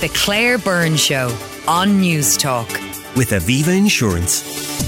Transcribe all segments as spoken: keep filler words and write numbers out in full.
The Claire Byrne Show on News Talk. With Aviva Insurance.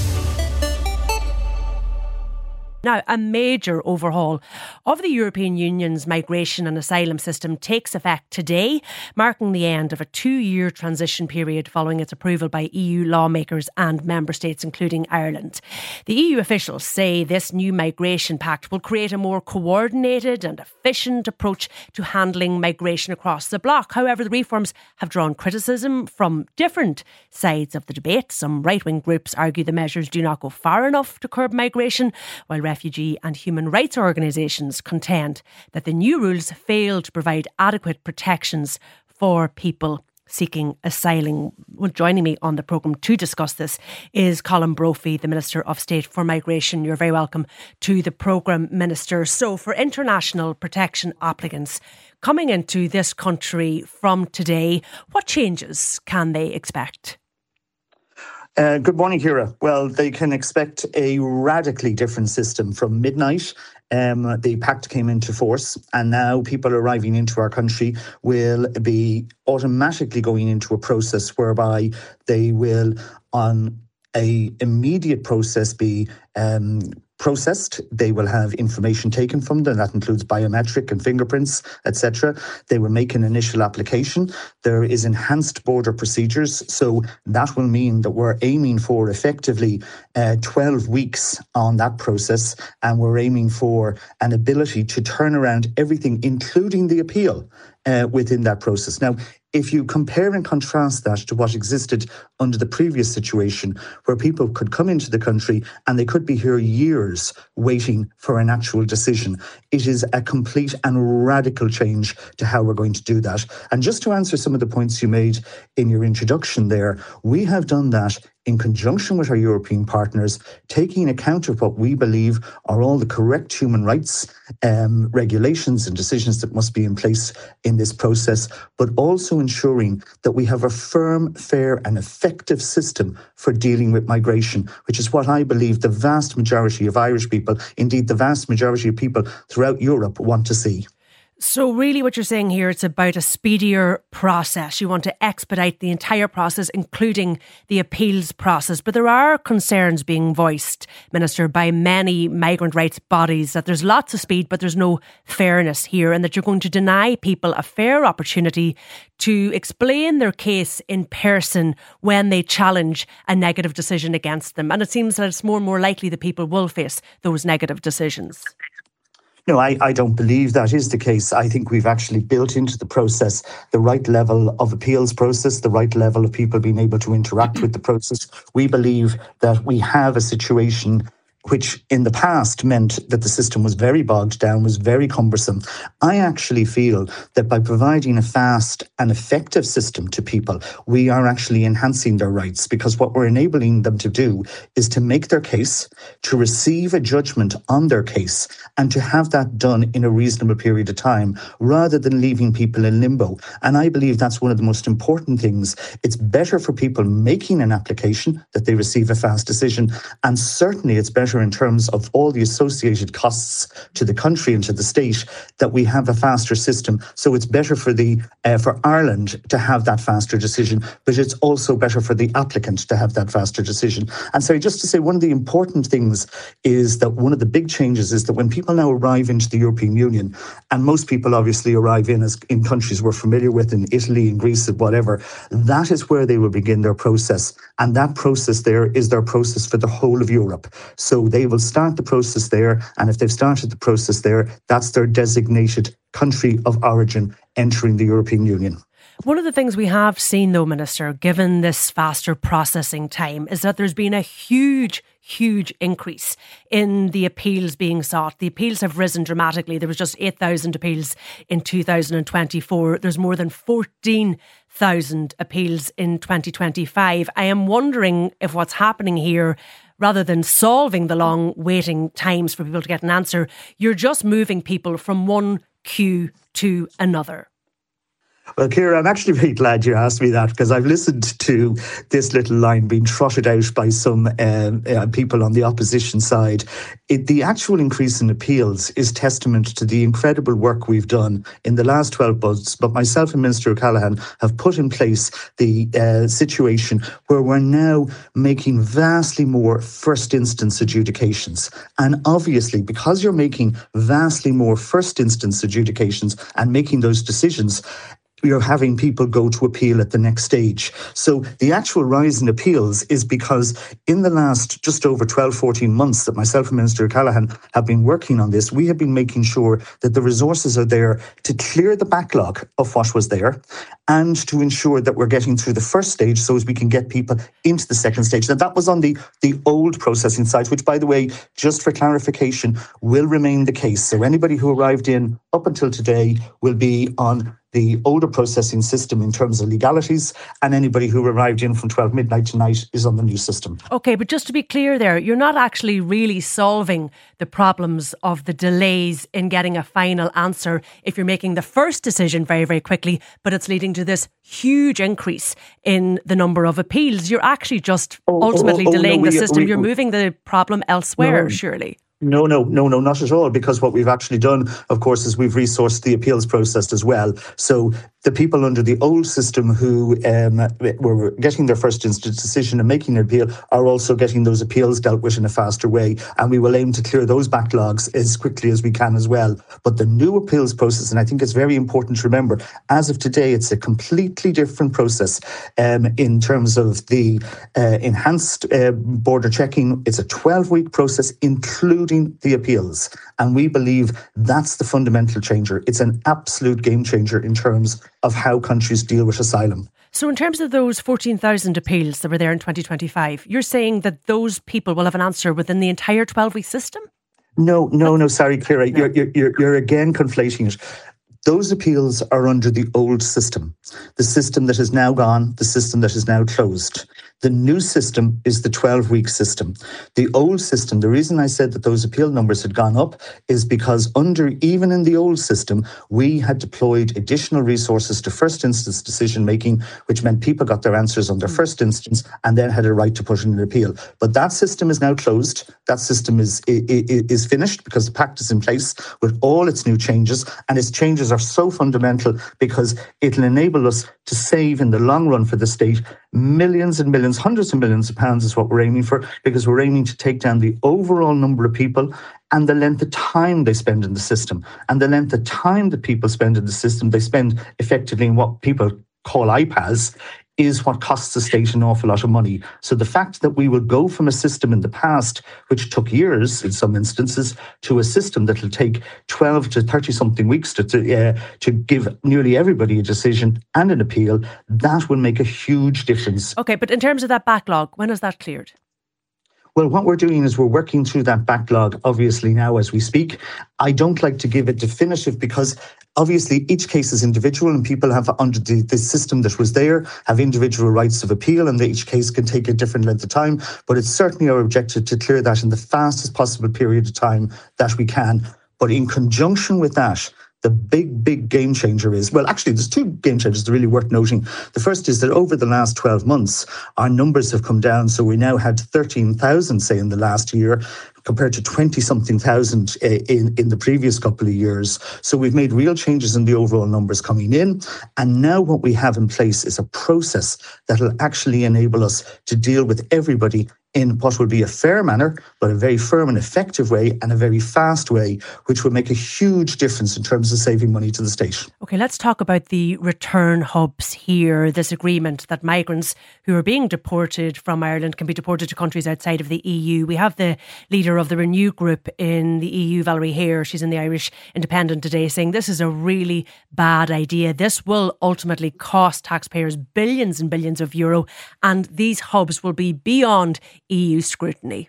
Now, a major overhaul of the European Union's migration and asylum system takes effect today, marking the end of a two-year transition period following its approval by E U lawmakers and member states, including Ireland. The E U officials say this new migration pact will create a more coordinated and efficient approach to handling migration across the bloc. However, the reforms have drawn criticism from different sides of the debate. Some right-wing groups argue the measures do not go far enough to curb migration, while refugee and human rights organisations contend that the new rules fail to provide adequate protections for people seeking asylum. Well, joining me on the programme to discuss this is Colin Brophy, the Minister of State for Migration. You're very welcome to the programme, Minister. So for international protection applicants coming into this country from today, what changes can they expect? Uh, good morning, Ciara. Well, they can expect a radically different system from midnight. Um, the pact came into force, and now people arriving into our country will be automatically going into a process whereby they will, on a immediate process, be um, processed. They will have information taken from them. That includes biometric and fingerprints, et cetera. They will make an initial application. There is enhanced border procedures. So that will mean that we're aiming for effectively uh, twelve weeks on that process. And we're aiming for an ability to turn around everything, including the appeal, uh, within that process. Now, if you compare and contrast that to what existed under the previous situation, where people could come into the country and they could be here years waiting for an actual decision, it is a complete and radical change to how we're going to do that. And just to answer some of the points you made in your introduction there, we have done that in conjunction with our European partners, taking account of what we believe are all the correct human rights um, regulations and decisions that must be in place in this process, but also ensuring that we have a firm, fair and effective system for dealing with migration, which is what I believe the vast majority of Irish people, indeed the vast majority of people throughout Europe, want to see. So really what you're saying here, it's about a speedier process. You want to expedite the entire process, including the appeals process. But there are concerns being voiced, Minister, by many migrant rights bodies that there's lots of speed, but there's no fairness here, and that you're going to deny people a fair opportunity to explain their case in person when they challenge a negative decision against them. And it seems that it's more and more likely that people will face those negative decisions. No, I, I don't believe that is the case. I think we've actually built into the process the right level of appeals process, the right level of people being able to interact with the process. We believe that we have a situation which in the past meant that the system was very bogged down, was very cumbersome. I actually feel that by providing a fast and effective system to people, we are actually enhancing their rights, because what we're enabling them to do is to make their case, to receive a judgment on their case, and to have that done in a reasonable period of time, rather than leaving people in limbo. And I believe that's one of the most important things. It's better for people making an application that they receive a fast decision, and certainly it's better in terms of all the associated costs to the country and to the state that we have a faster system. So it's better for the uh, for Ireland to have that faster decision, but it's also better for the applicant to have that faster decision. And so just to say, one of the important things is that one of the big changes is that when people now arrive into the European Union, and most people obviously arrive in as in countries we're familiar with, in Italy, in Greece, and whatever, that is where they will begin their process. And that process there is their process for the whole of Europe. So they will start the process there, and if they've started the process there, that's their designated country of origin entering the European Union. One of the things we have seen, though, Minister, given this faster processing time, is that there's been a huge, huge increase in the appeals being sought. The appeals have risen dramatically. There was just eight thousand appeals in two thousand twenty-four. There's more than fourteen thousand appeals in twenty twenty-five. I am wondering if what's happening here, rather than solving the long waiting times for people to get an answer, you're just moving people from one queue to another. Well, Ciara, I'm actually very glad you asked me that, because I've listened to this little line being trotted out by some um, uh, people on the opposition side. It, the actual increase in appeals is testament to the incredible work we've done in the last twelve months. But myself and Minister O'Callaghan have put in place the uh, situation where we're now making vastly more first instance adjudications. And obviously, because you're making vastly more first instance adjudications and making those decisions, you're having people go to appeal at the next stage. So the actual rise in appeals is because in the last just over twelve, fourteen months that myself and Minister O'Callaghan have been working on this, we have been making sure that the resources are there to clear the backlog of what was there and to ensure that we're getting through the first stage so as we can get people into the second stage. Now, that was on the, the old processing side, which, by the way, just for clarification, will remain the case. So anybody who arrived in up until today will be on the older processing system in terms of legalities, and anybody who arrived in from twelve midnight tonight is on the new system. OK, but just to be clear there, you're not actually really solving the problems of the delays in getting a final answer if you're making the first decision very, very quickly, but it's leading to this huge increase in the number of appeals. You're actually just oh, ultimately oh, oh, delaying no, we, the system. We, you're we, moving the problem elsewhere, no. surely. No, no, no, no, not at all. Because what we've actually done, of course, is we've resourced the appeals process as well. So the people under the old system who um, were getting their first instance decision and making an appeal are also getting those appeals dealt with in a faster way. And we will aim to clear those backlogs as quickly as we can as well. But the new appeals process, and I think it's very important to remember, as of today, it's a completely different process um, in terms of the uh, enhanced uh, border checking. It's a twelve-week process, including the appeals. And we believe that's the fundamental changer. It's an absolute game changer in terms of how countries deal with asylum. So in terms of those fourteen thousand appeals that were there in twenty twenty-five, you're saying that those people will have an answer within the entire twelve-week system? No, no, no, sorry, Ciara. No. You're, you're, you're again conflating it. Those appeals are under the old system, the system that is now gone, the system that is now closed. The new system is the twelve-week system. The old system, the reason I said that those appeal numbers had gone up is because under, even in the old system, we had deployed additional resources to first instance decision making, which meant people got their answers on their first instance and then had a right to put in an appeal. But that system is now closed. That system is, is, is finished because the pact is in place with all its new changes, and its changes are so fundamental because it'll enable us to save in the long run for the state millions and millions, hundreds of millions of pounds is what we're aiming for, because we're aiming to take down the overall number of people and the length of time they spend in the system. And the length of time that people spend in the system, they spend effectively in what people call I P A S, is what costs the state an awful lot of money. So the fact that we will go from a system in the past, which took years in some instances, to a system that will take twelve to thirty something weeks to to, uh, to give nearly everybody a decision and an appeal, that will make a huge difference. Okay, but in terms of that backlog, when is that cleared? Well, what we're doing is we're working through that backlog, obviously, now as we speak. I don't like to give it definitive because obviously each case is individual and people have, under the, the system that was there, have individual rights of appeal, and each case can take a different length of time. But it's certainly our objective to clear that in the fastest possible period of time that we can. But in conjunction with that, the big, big game changer is, well, actually, there's two game changers that are really worth noting. The first is that over the last twelve months, our numbers have come down. So we now had thirteen thousand, say, in the last year, compared to twenty-something thousand in, in the previous couple of years. So we've made real changes in the overall numbers coming in. And now what we have in place is a process that will actually enable us to deal with everybody in what will be a fair manner, but a very firm and effective way and a very fast way, which will make a huge difference in terms of saving money to the state. OK, let's talk about the return hubs here, this agreement that migrants who are being deported from Ireland can be deported to countries outside of the E U. We have the leader of the Renew group in the E U, Valerie Hare, she's in the Irish Independent today, saying this is a really bad idea. This will ultimately cost taxpayers billions and billions of euro, and these hubs will be beyond E U scrutiny.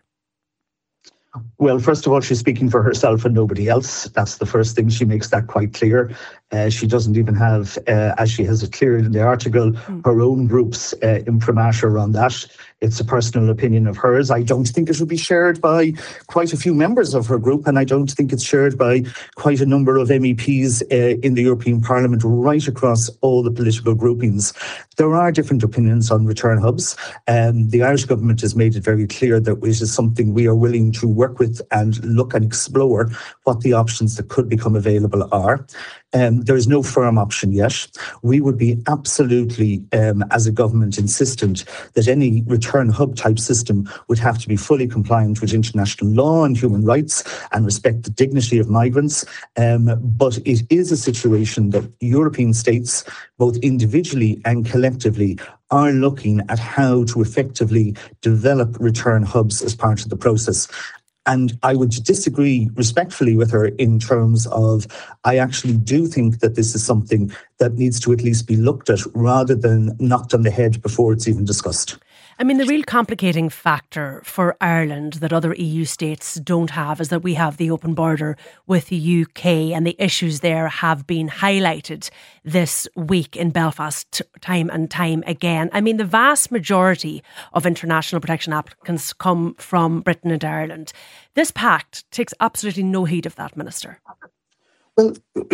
Well, first of all, she's speaking for herself and nobody else. That's the first thing. She makes that quite clear. Uh, she doesn't even have, uh, as she has it cleared in the article, mm. her own group's uh, imprimatur on that. It's a personal opinion of hers. I don't think it would be shared by quite a few members of her group, and I don't think it's shared by quite a number of M E Ps uh, in the European Parliament right across all the political groupings. There are different opinions on return hubs. Um, the Irish government has made it very clear that it is something we are willing to work with and look and explore what the options that could become available are. Um, there is no firm option yet. We would be absolutely, um, as a government, insistent that any return hub type system would have to be fully compliant with international law and human rights and respect the dignity of migrants. Um, but it is a situation that European states, both individually and collectively, are looking at how to effectively develop return hubs as part of the process. And I would disagree respectfully with her in terms of, I actually do think that this is something that needs to at least be looked at rather than knocked on the head before it's even discussed. I mean, the real complicating factor for Ireland that other E U states don't have is that we have the open border with the U K, and the issues there have been highlighted this week in Belfast time and time again. I mean, the vast majority of international protection applicants come from Britain and Ireland. This pact takes absolutely no heed of that, Minister. Well,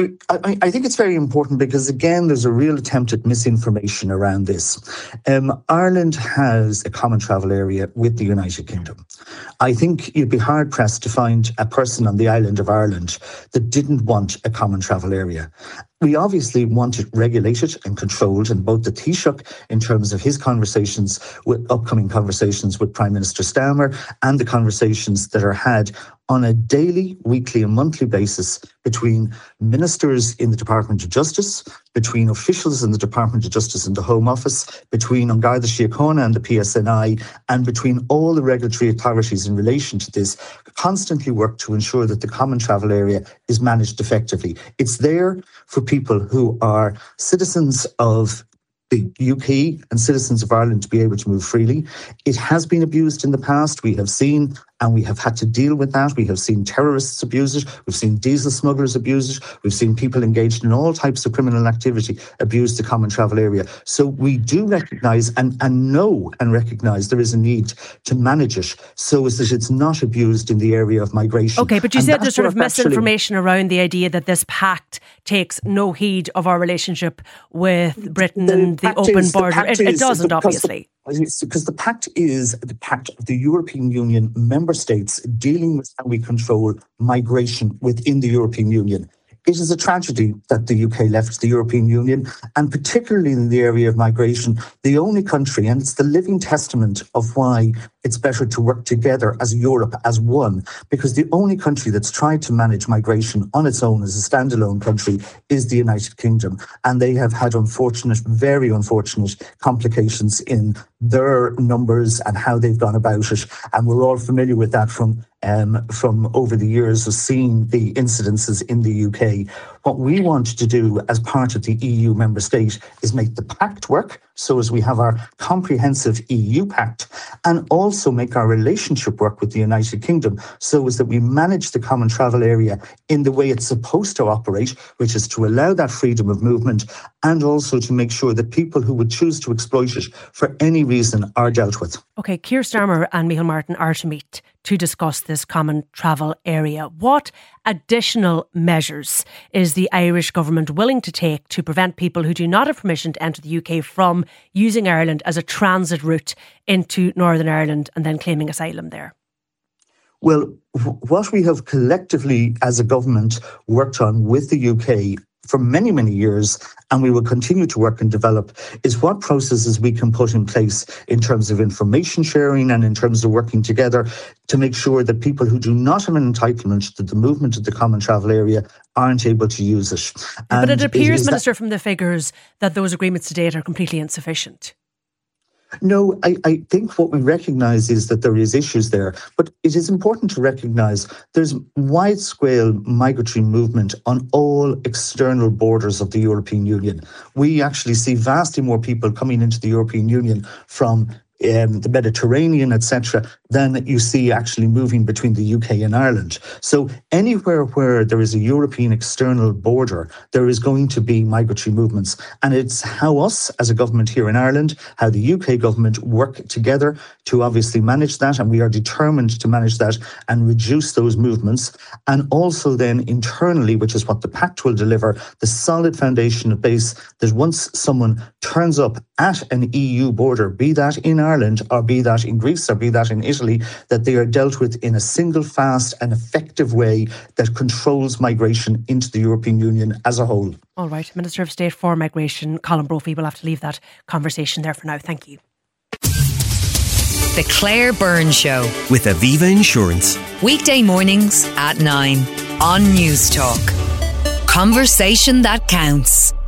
I, I think it's very important because, again, there's a real attempt at misinformation around this. Um, Ireland has a common travel area with the United Kingdom. I think you'd be hard-pressed to find a person on the island of Ireland that didn't want a common travel area. We obviously want it regulated and controlled, and both the Taoiseach, in terms of his conversations, with upcoming conversations with Prime Minister Starmer, and the conversations that are had on a daily, weekly and monthly basis between ministers in the Department of Justice, between officials in the Department of Justice and the Home Office, between An Garda Síochána and the P S N I, and between all the regulatory authorities in relation to this, constantly work to ensure that the common travel area is managed effectively. It's there for people who are citizens of the U K and citizens of Ireland to be able to move freely. It has been abused in the past. We have seen, and we have had to deal with that. We have seen terrorists abuse it. We've seen diesel smugglers abuse it. We've seen people engaged in all types of criminal activity abuse the common travel area. So we do recognise and, and know and recognise there is a need to manage it so as that it's not abused in the area of migration. Okay, but you and said there's sort of misinformation actually around the idea that this pact takes no heed of our relationship with Britain the and the open is, border. The it, it doesn't, because obviously. The, because the pact is the pact of the European Union member states dealing with how we control migration within the European Union. It is a tragedy that the U K left the European Union, and particularly in the area of migration, the only country, and it's the living testament of why it's better to work together as Europe, as one, because the only country that's tried to manage migration on its own as a standalone country is the United Kingdom. And they have had unfortunate, very unfortunate complications in their numbers and how they've gone about it. And we're all familiar with that from Um, from over the years of seeing the incidences in the U K. What we want to do as part of the E U member state is make the pact work so as we have our comprehensive E U pact, and also make our relationship work with the United Kingdom so as that we manage the common travel area in the way it's supposed to operate, which is to allow that freedom of movement and also to make sure that people who would choose to exploit it for any reason are dealt with. Okay, Keir Starmer and Micheál Martin are to meet to discuss this common travel area. What additional measures is the Irish government willing to take to prevent people who do not have permission to enter the U K from using Ireland as a transit route into Northern Ireland and then claiming asylum there? Well, what we have collectively as a government worked on with the U K for many, many years, and we will continue to work and develop, is what processes we can put in place in terms of information sharing and in terms of working together to make sure that people who do not have an entitlement to the movement of the common travel area aren't able to use it. But And it appears, is Minister, that- from the figures that those agreements to date are completely insufficient. No, I, I think what we recognise is that there is issues there, but it is important to recognise there's wide-scale migratory movement on all external borders of the European Union. We actually see vastly more people coming into the European Union from um, the Mediterranean, et cetera, than you see actually moving between the U K and Ireland. So anywhere where there is a European external border, there is going to be migratory movements. And it's how us as a government here in Ireland, how the U K government work together to obviously manage that. And we are determined to manage that and reduce those movements. And also then internally, which is what the Pact will deliver, the solid foundation of base that once someone turns up at an E U border, be that in Ireland or be that in Greece or be that in Italy, that they are dealt with in a single, fast and effective way that controls migration into the European Union as a whole. All right. Minister of State for Migration, Colin Brophy, will have to leave that conversation there for now. Thank you. The Claire Byrne Show. With Aviva Insurance. Weekday mornings at nine on News Talk. Conversation that counts.